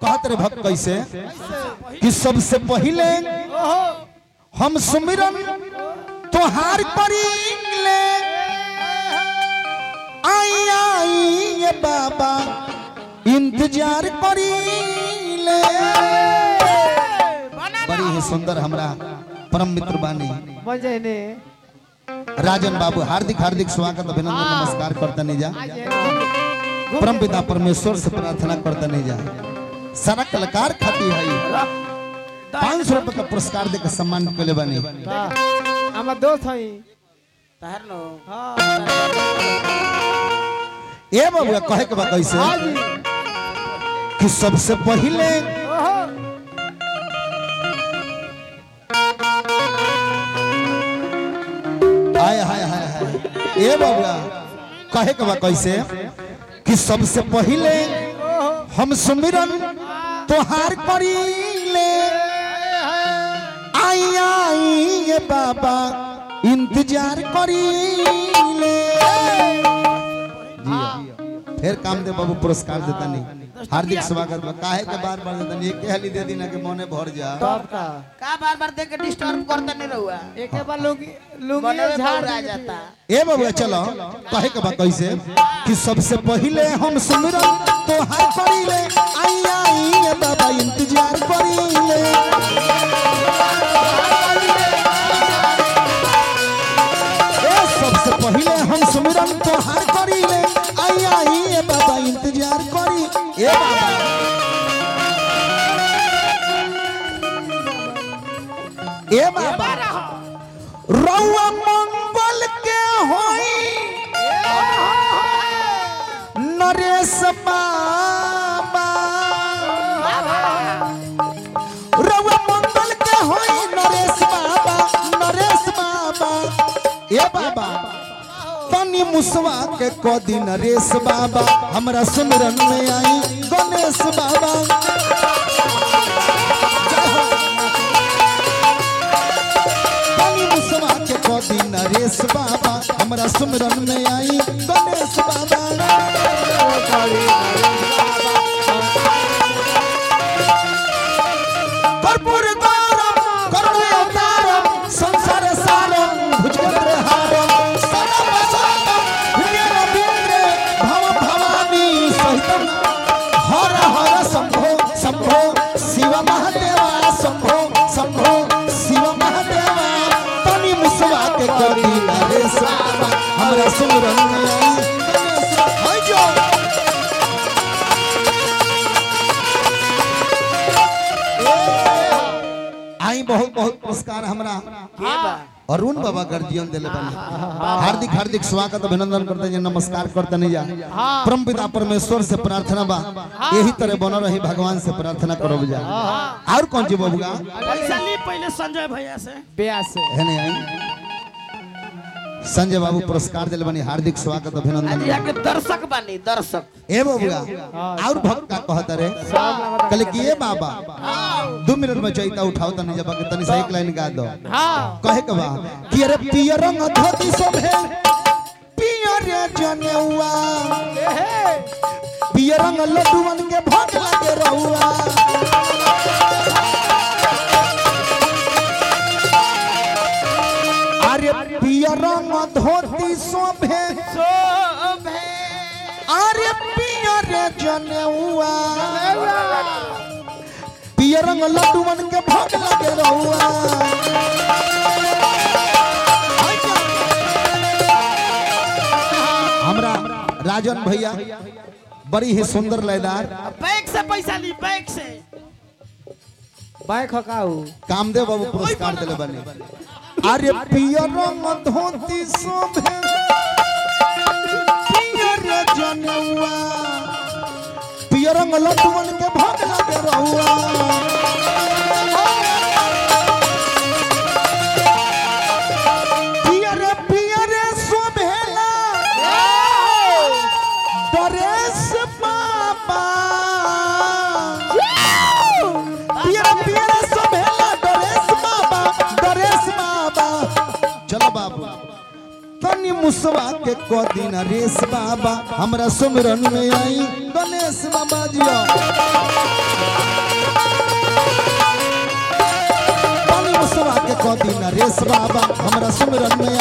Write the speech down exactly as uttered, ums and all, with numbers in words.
कहत रे भक्त कैसे कि सबसे पहले हम सुमिरन तोहार करीले आई आई ये बाबा इंतजार करीले। बड़ी ही सुंदर हमरा परम मित्र बानी राजन बाबू हार्दिक हार्दिक स्वागत अभिनंदन नमस्कार करता नहीं जा। परम पिता परमेश्वर से प्रार्थना करता नहीं जा सारा कलाकार खाती है पाँच सौ रुपए का पुरस्कार देकर सम्मान के लिए बनी हमार दोस्त है ये बाबू कहे के बा कैसे कि सबसे पहले हाय हाय हाय हाय ये बाबू कहे के बा कैसे कि सबसे पहले हम सुमिरन तोहार करीले आई आई ये बाबा इंतजार करीले। फिर कामदेव बाबू पुरस्कार देता नहीं हार्दिक स्वागत बा काहे के बार बार देता नहीं एक हाली दे दीना के मने भर जा तब का का बार बार देख के डिस्टर्ब करता नहीं रहुआ एक बार लोग लुंगी झाड़ आ जाता ए बाबू चलो कहे के बा कैसे कि सबसे पहले हम सुमिरन तोहार करीले आई आई ये बाबा इंतजार करीले। ए सबसे पहले हम सुमिरन तोहार करीले आई आई ये बाबा इंतजार करी ए बाबा ए बाबा रउआ मंगल के होई नरेश बाबा रउआ मंगल के होई नरेश बाबा नरेश बाबा ए बाबा तनी मुसवा के कोदी नरेश बाबा हमरा सुमिरन में आई गणेश बाबा कोदी नरेश बाबा हमरा सुमिरन में आई गणेश बाबा। कर्पूर तारम करुण अवतारम संसार सारम भुजगेंद्र हारम सदा वसंतम हृदय रवींद्र भव भवानी सहितम हर हर शंभो शंभो शिव महादेवा शंभो शंभो शिव महादेवा मुसवा के कोदी नरेश बाबा हमरा सुमिरन में आई जो आई बहुत बहुत पुरस्कार हमरा अरुण बाबा गर्जियन दिले बने हार्दिक हार्दिक स्वागत अभिनंदन करते हैं नमस्कार करते नहीं जा। परम पिता परमेश्वर से प्रार्थना बा यही तरह बनो रही भगवान से प्रार्थना करो जा। और कौन जी बाबूगा पैसा ली पहले संजय भैया से ब्याह से है नहीं आई संजय बाबू पुरस्कार दिले बनी हार्दिक स्वागत अभिनंदन के दर्शक बनी दर्शक ए बाबूगा और भक्त का कहत रे कल कि ए बाबा दो मिनट में चैता उठाओ तनी जब के तनी से एक लाइन गा दो हां कहे के बा कि अरे पियर रंग धोती सब है पियर जनेउआ पियर रंग लड्डूवन के भोग लागे रहुआ अरे पियर रंग धोती सब है सब है अरे पियर जनेउआ पियर रंग लड्डूवन के भोग लागे रहुआ हमरा राजन भैया बड़ी ही सुंदर लयदार बैंक से पैसा ली बैंक से बाइक हकाऊ कामदेव बाबू पुरस्कार दिले बने अरे पियर रंग धोती शोभे पियर जनेउआ पियर रंग लड्डूवन के भोग लागे रहुआ पियर पियर शोभेला डरेस बाबा पियर पियर शोभेला डरेस बाबा डरेस बाबा चलो बाबू तनी मुसवा के कोदी नरेश बाबा हमरा सुमिरन में आई गणेश बाबा जिया कदी नरेश बाबा हमरा सुमरन में